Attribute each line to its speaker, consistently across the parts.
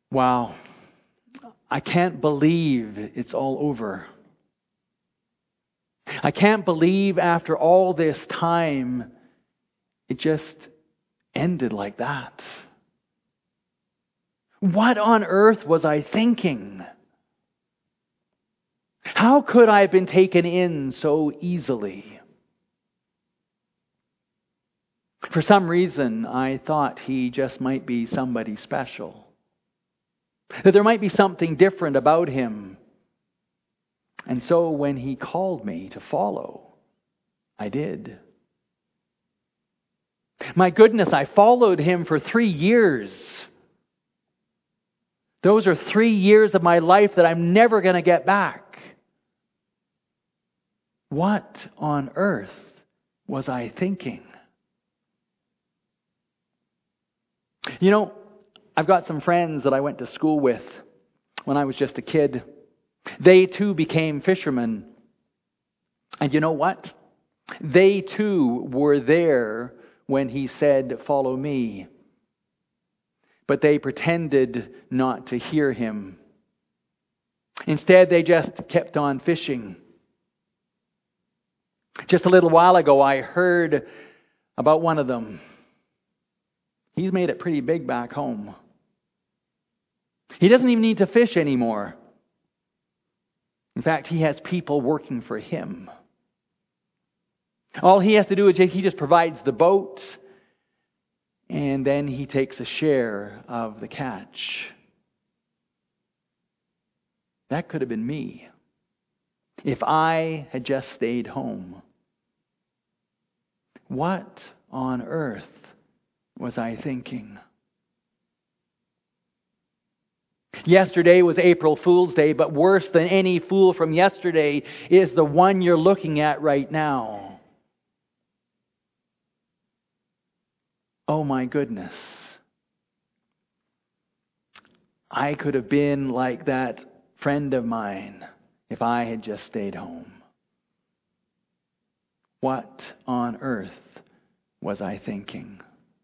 Speaker 1: Wow, I can't believe it's all over. I can't believe after all this time, it just ended like that. What on earth was I thinking? How could I have been taken in so easily? For some reason, I thought he just might be somebody special. That there might be something different about him. And so when he called me to follow, I did. My goodness, I followed him for 3 years. Those are 3 years of my life that I'm never going to get back. What on earth was I thinking? You know, I've got some friends that I went to school with when I was just a kid. They too became fishermen. And you know what? They too were there when he said, "Follow me." But they pretended not to hear him. Instead, they just kept on fishing. Just a little while ago, I heard about one of them. He's made it pretty big back home. He doesn't even need to fish anymore. In fact, he has people working for him. All he has to do is he just provides the boat, and then he takes a share of the catch. That could have been me if I had just stayed home. What on earth was I thinking? Yesterday was April Fool's Day, but worse than any fool from yesterday is the one you're looking at right now. Oh my goodness. I could have been like that friend of mine if I had just stayed home. What on earth was I thinking?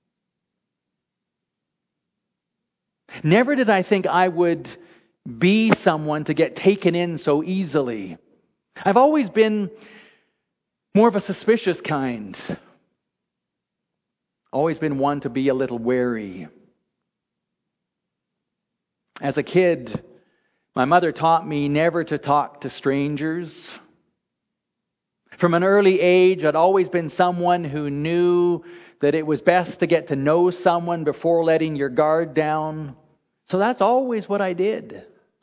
Speaker 1: Never did I think I would be someone to get taken in so easily. I've always been more of a suspicious kind. Always been one to be a little wary. As a kid, my mother taught me never to talk to strangers. From an early age, I'd always been someone who knew that it was best to get to know someone before letting your guard down. So that's always what I did.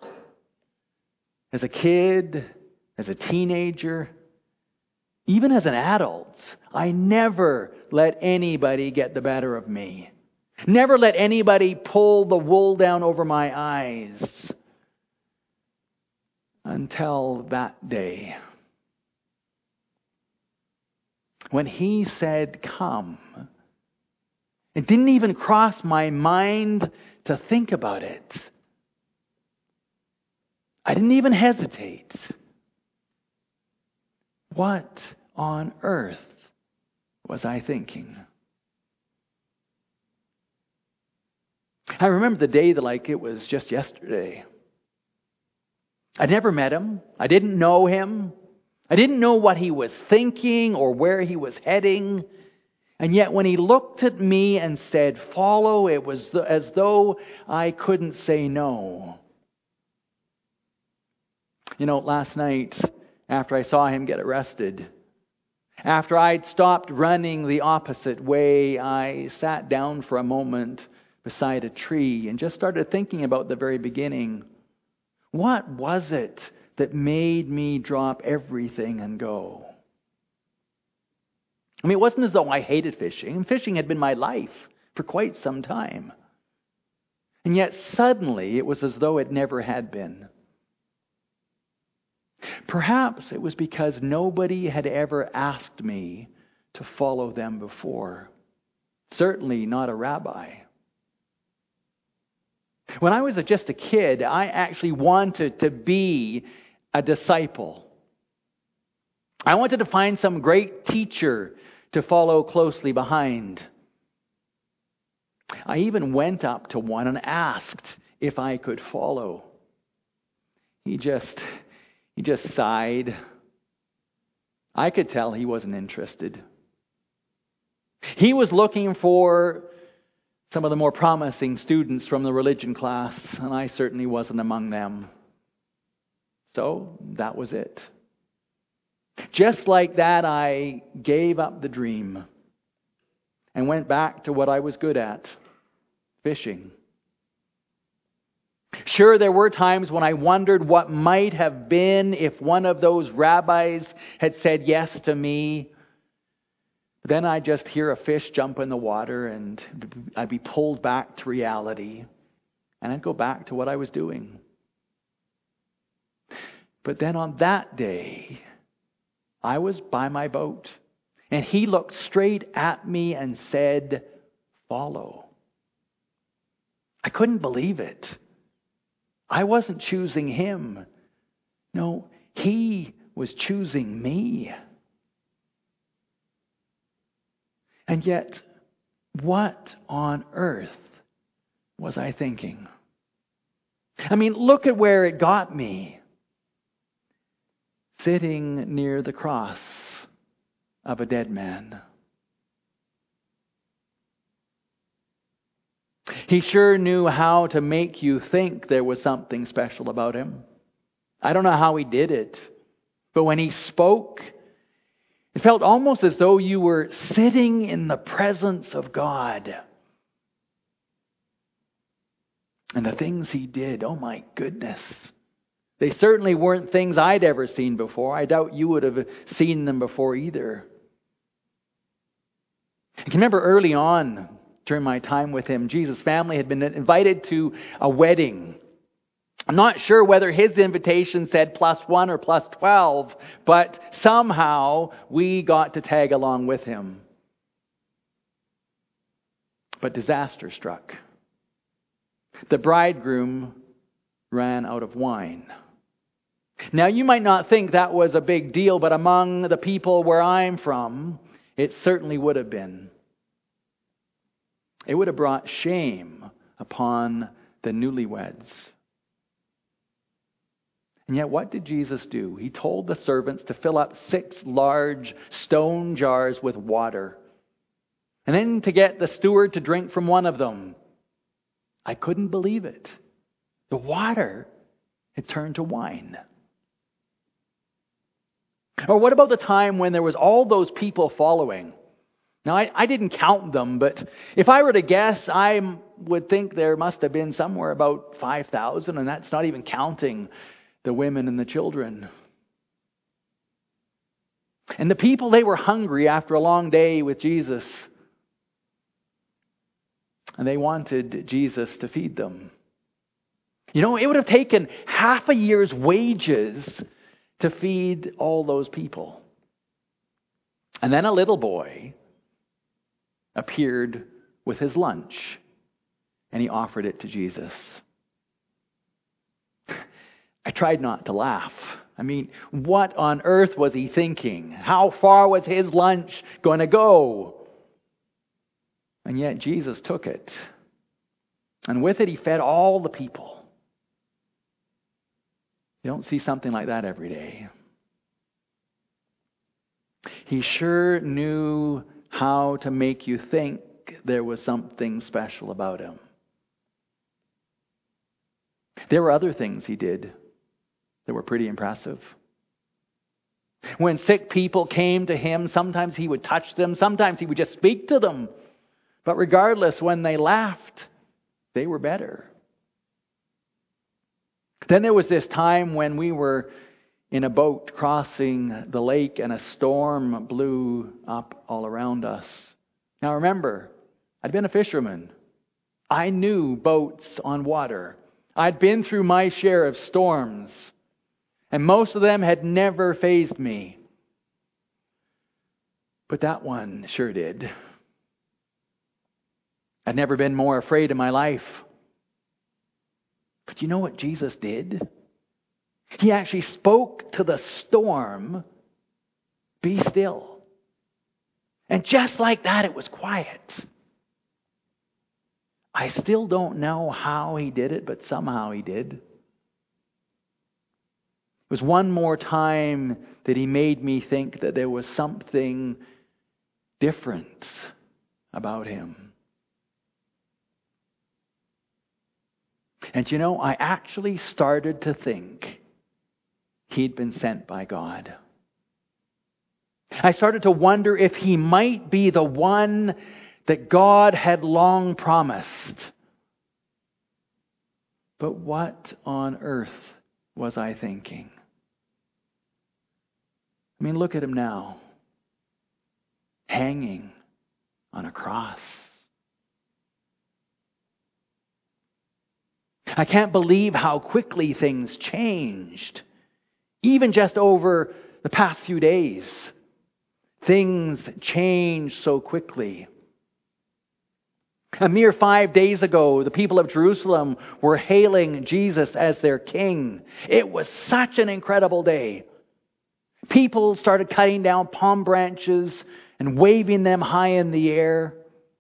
Speaker 1: As a kid, as a teenager, even as an adult, I never let anybody get the better of me. Never let anybody pull the wool down over my eyes. Until that day, when he said, "Come," it didn't even cross my mind to think about it. I didn't even hesitate. What on earth was I thinking? I remember the day like it was just yesterday. I'd never met him. I didn't know him. I didn't know what he was thinking or where he was heading. And yet when he looked at me and said, "Follow," it was as though I couldn't say no. You know, last night, after I saw him get arrested, after I'd stopped running the opposite way, I sat down for a moment beside a tree and just started thinking about the very beginning. What was it that made me drop everything and go? I mean, it wasn't as though I hated fishing. Fishing had been my life for quite some time. And yet suddenly it was as though it never had been. Perhaps it was because nobody had ever asked me to follow them before. Certainly not a rabbi. When I was just a kid, I actually wanted to be a disciple. I wanted to find some great teacher to follow closely behind. I even went up to one and asked if I could follow. He just sighed. I could tell he wasn't interested. He was looking for some of the more promising students from the religion class, and I certainly wasn't among them. So that was it. Just like that, I gave up the dream and went back to what I was good at, fishing. Sure, there were times when I wondered what might have been if one of those rabbis had said yes to me. But then I'd just hear a fish jump in the water and I'd be pulled back to reality. And I'd go back to what I was doing. But then on that day, I was by my boat. And he looked straight at me and said, "Follow." I couldn't believe it. I wasn't choosing him. No, he was choosing me. And yet, what on earth was I thinking? I mean, look at where it got me. Sitting near the cross of a dead man. He sure knew how to make you think there was something special about him. I don't know how he did it, but when he spoke, it felt almost as though you were sitting in the presence of God. And the things he did, oh my goodness. They certainly weren't things I'd ever seen before. I doubt you would have seen them before either. I can remember early on, during my time with him, Jesus' family had been invited to a wedding. I'm not sure whether his invitation said +1 or +12, but somehow we got to tag along with him. But disaster struck. The bridegroom ran out of wine. Now, you might not think that was a big deal, but among the people where I'm from, it certainly would have been. It would have brought shame upon the newlyweds. And yet, what did Jesus do? He told the servants to fill up 6 large stone jars with water, and then to get the steward to drink from one of them. I couldn't believe it. The water had turned to wine. Or what about the time when there was all those people following? Now, I didn't count them, but if I were to guess, I would think there must have been somewhere about 5,000, and that's not even counting the women and the children. And the people, they were hungry after a long day with Jesus. And they wanted Jesus to feed them. You know, it would have taken half a year's wages to feed all those people. And then a little boy appeared with his lunch, and he offered it to Jesus. I tried not to laugh. I mean, what on earth was he thinking? How far was his lunch going to go? And yet Jesus took it. And with it, he fed all the people. You don't see something like that every day. He sure knew how to make you think there was something special about him. There were other things he did that were pretty impressive. When sick people came to him, sometimes he would touch them, sometimes he would just speak to them. But regardless, when they laughed, they were better. Then there was this time when we were in a boat crossing the lake and a storm blew up all around us. Now remember, I'd been a fisherman. I knew boats on water. I'd been through my share of storms, and most of them had never fazed me. But that one sure did. I'd never been more afraid in my life. But you know what Jesus did? He actually spoke to the storm, "Be still." And just like that, it was quiet. I still don't know how He did it, but somehow He did. It was one more time that He made me think that there was something different about Him. And you know, I actually started to think He'd been sent by God. I started to wonder if He might be the one that God had long promised. But what on earth was I thinking? I mean, look at Him now, hanging on a cross. I can't believe how quickly things changed. Even just over the past few days, things changed so quickly. A mere 5 days ago, the people of Jerusalem were hailing Jesus as their king. It was such an incredible day. People started cutting down palm branches and waving them high in the air.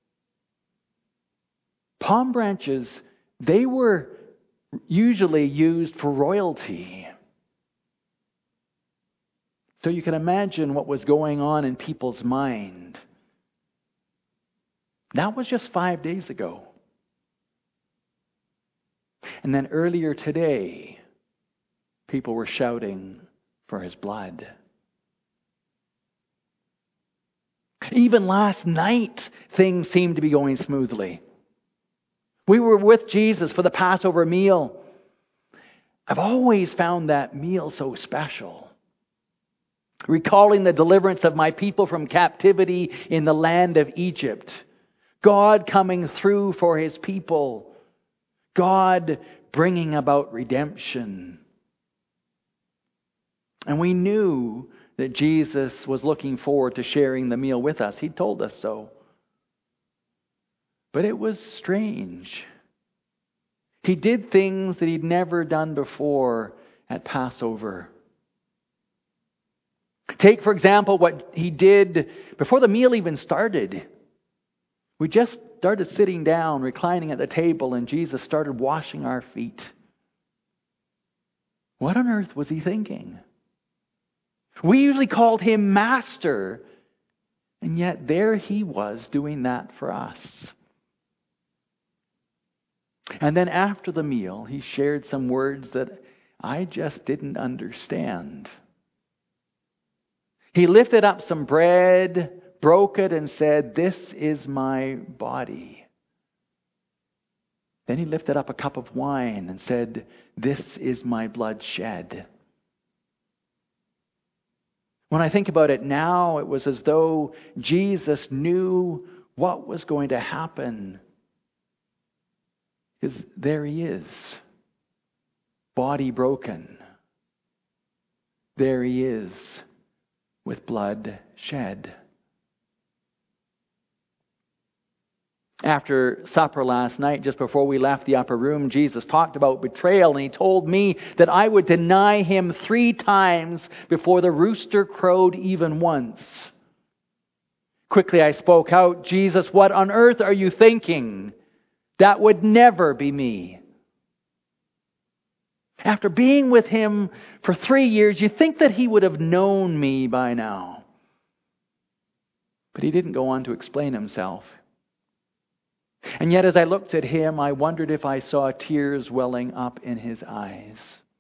Speaker 1: Palm branches, they were usually used for royalty. So you can imagine what was going on in people's mind. That was just 5 days ago. And then earlier today, people were shouting for His blood. Even last night, things seemed to be going smoothly. We were with Jesus for the Passover meal. I've always found that meal so special. Recalling the deliverance of my people from captivity in the land of Egypt. God coming through for His people. God bringing about redemption. And we knew that Jesus was looking forward to sharing the meal with us. He told us so. But it was strange. He did things that He'd never done before at Passover. Take, for example, what He did before the meal even started. We just started sitting down, reclining at the table, and Jesus started washing our feet. What on earth was He thinking? We usually called Him Master, and yet there He was doing that for us. And then after the meal, He shared some words that I just didn't understand. He lifted up some bread, broke it, and said, "This is my body." Then He lifted up a cup of wine and said, "This is my blood shed." When I think about it now, it was as though Jesus knew what was going to happen. Because there He is, body broken. There He is, with blood shed. After supper last night, just before we left the upper room, Jesus talked about betrayal, and He told me that I would deny Him 3 times before the rooster crowed even once. Quickly I spoke out, "Jesus, what on earth are you thinking? That would never be me." After being with Him for 3 years, you'd think that He would have known me by now. But He didn't go on to explain Himself. And yet as I looked at Him, I wondered if I saw tears welling up in His eyes.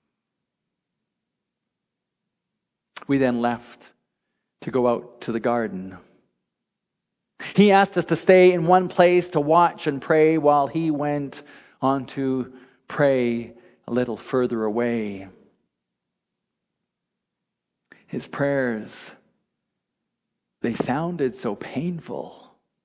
Speaker 1: We then left to go out to the garden. He asked us to stay in one place to watch and pray while He went on to pray a little further away. His prayers, they sounded so painful.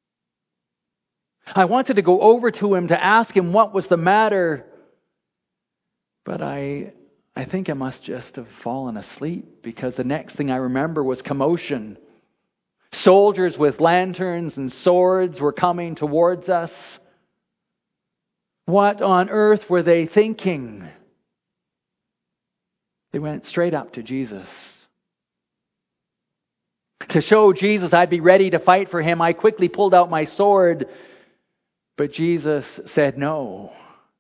Speaker 1: I wanted to go over to Him to ask Him what was the matter, but I think I must just have fallen asleep, because the next thing I remember was commotion. Soldiers with lanterns and swords were coming towards us. What on earth were they thinking? They went straight up to Jesus. To show Jesus I'd be ready to fight for Him, I quickly pulled out my sword. But Jesus said no.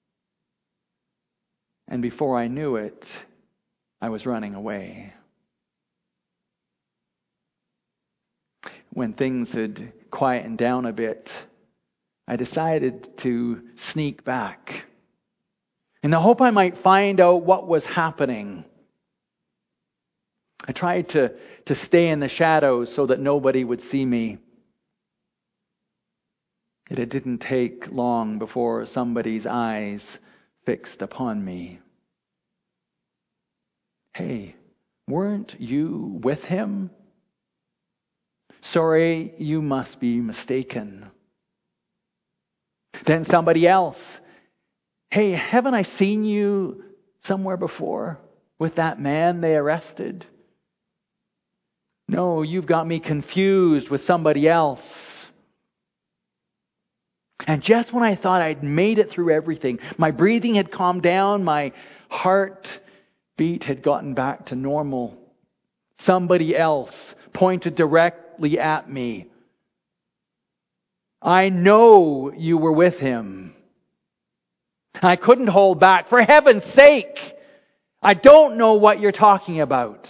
Speaker 1: And before I knew it, I was running away. When things had quietened down a bit, I decided to sneak back in the hope I might find out what was happening. I tried to stay in the shadows so that nobody would see me. Yet it didn't take long before somebody's eyes fixed upon me. "Hey, weren't you with him?" "Sorry, you must be mistaken." Then somebody else, "Hey, haven't I seen you somewhere before with that man they arrested?" "No, you've got me confused with somebody else." And just when I thought I'd made it through everything, my breathing had calmed down, my heartbeat had gotten back to normal, somebody else pointed directly at me. "I know you were with him." I couldn't hold back. "For heaven's sake, I don't know what you're talking about."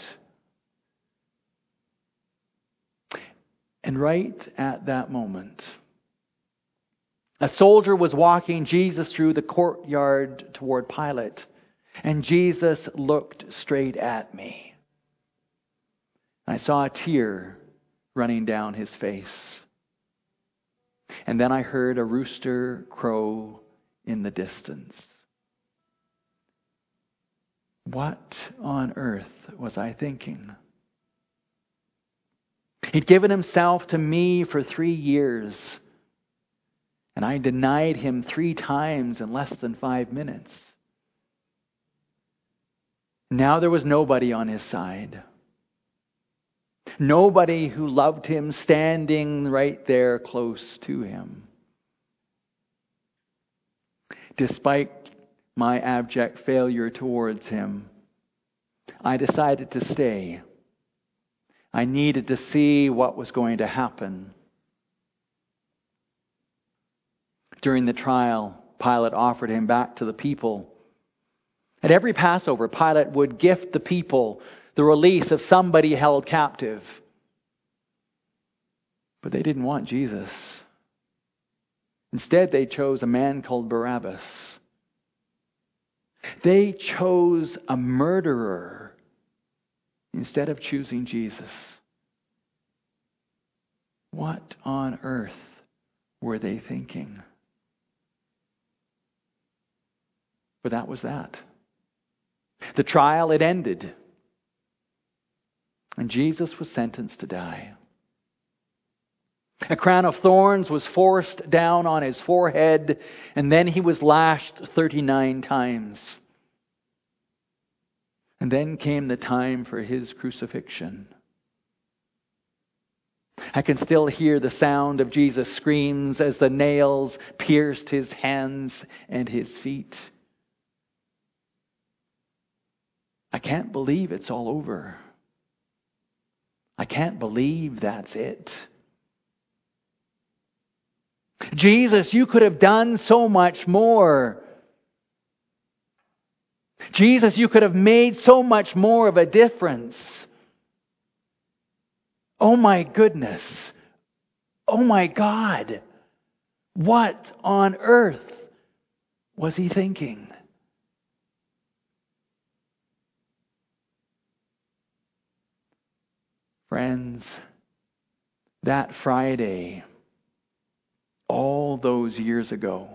Speaker 1: And right at that moment, a soldier was walking Jesus through the courtyard toward Pilate, and Jesus looked straight at me. I saw a tear running down his face. And then I heard a rooster crow in the distance. What on earth was I thinking? He'd given himself to me for 3 years. And I denied him 3 times in less than 5 minutes. Now there was nobody on his side. Nobody who loved him standing right there close to him. Despite my abject failure towards him, I decided to stay. I needed to see what was going to happen. During the trial, Pilate offered him back to the people. At every Passover, Pilate would gift the people the release of somebody held captive. But they didn't want Jesus. Instead, they chose a man called Barabbas. They chose a murderer instead of choosing Jesus. What on earth were they thinking? But that was that. The trial had ended. And Jesus was sentenced to die. A crown of thorns was forced down on his forehead, and then he was lashed 39 times. And then came the time for his crucifixion. I can still hear the sound of Jesus' screams as the nails pierced his hands and his feet. I can't believe it's all over. I can't believe that's it. Jesus, you could have done so much more. Jesus, you could have made so much more of a difference. Oh my goodness. Oh my God. What on earth was he thinking? Friends, that Friday, all those years ago,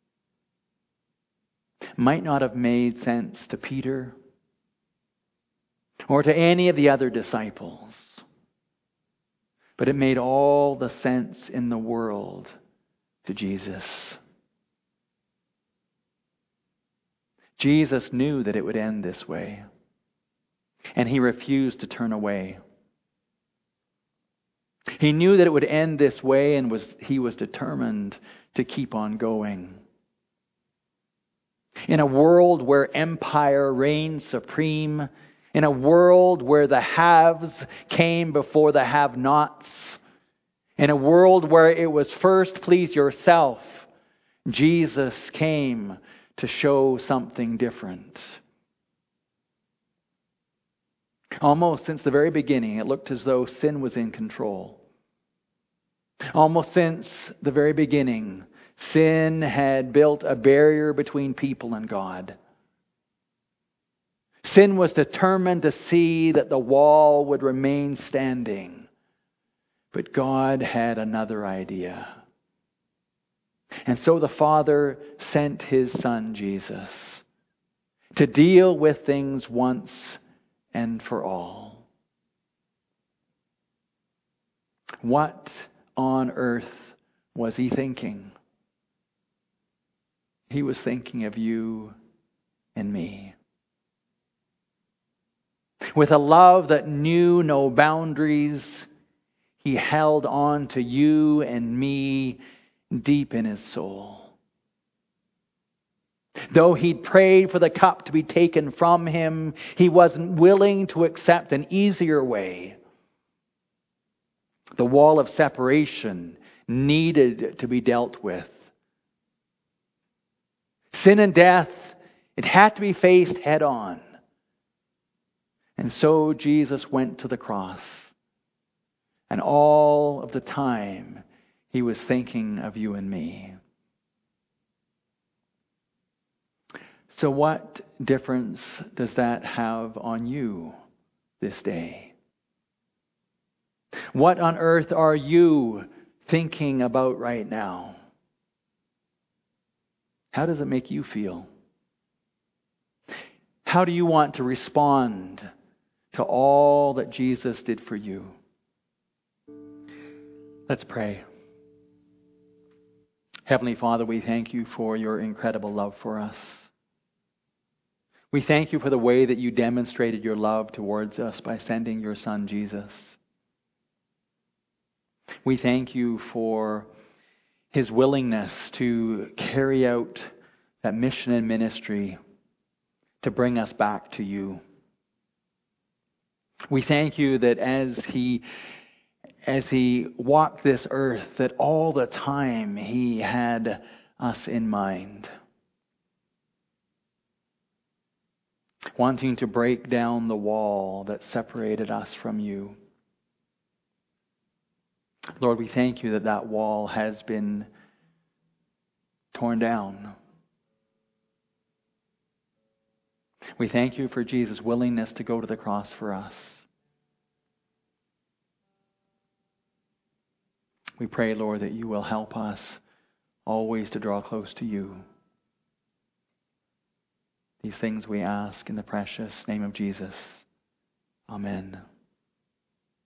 Speaker 1: might not have made sense to Peter or to any of the other disciples, but it made all the sense in the world to Jesus. Jesus knew that it would end this way, and he refused to turn away. He knew that it would end this way, and he was determined to keep on going. In a world where empire reigned supreme, in a world where the haves came before the have-nots, in a world where it was first please yourself Jesus came to show something different. Almost since the very beginning, it looked as though sin was in control. Almost since the very beginning, sin had built a barrier between people and God. Sin was determined to see that the wall would remain standing. But God had another idea. And so the Father sent His Son, Jesus, to deal with things once and for all. What on earth was He thinking? He was thinking of you and me. With a love that knew no boundaries, He held on to you and me deep in His soul. Though He'd prayed for the cup to be taken from Him, He wasn't willing to accept an easier way. The wall of separation needed to be dealt with. Sin and death, it had to be faced head on. And so Jesus went to the cross. And all of the time, He was thinking of you and me. So what difference does that have on you this day? What on earth are you thinking about right now? How does it make you feel? How do you want to respond to all that Jesus did for you? Let's pray. Heavenly Father, we thank You for Your incredible love for us. We thank You for the way that You demonstrated Your love towards us by sending Your Son, Jesus. We thank You for His willingness to carry out that mission and ministry to bring us back to You. We thank You that as He walked this earth, that all the time He had us in mind. Wanting to break down the wall that separated us from You. Lord, we thank You that that wall has been torn down. We thank You for Jesus' willingness to go to the cross for us. We pray, Lord, that You will help us always to draw close to You. These things we ask in the precious name of Jesus. Amen.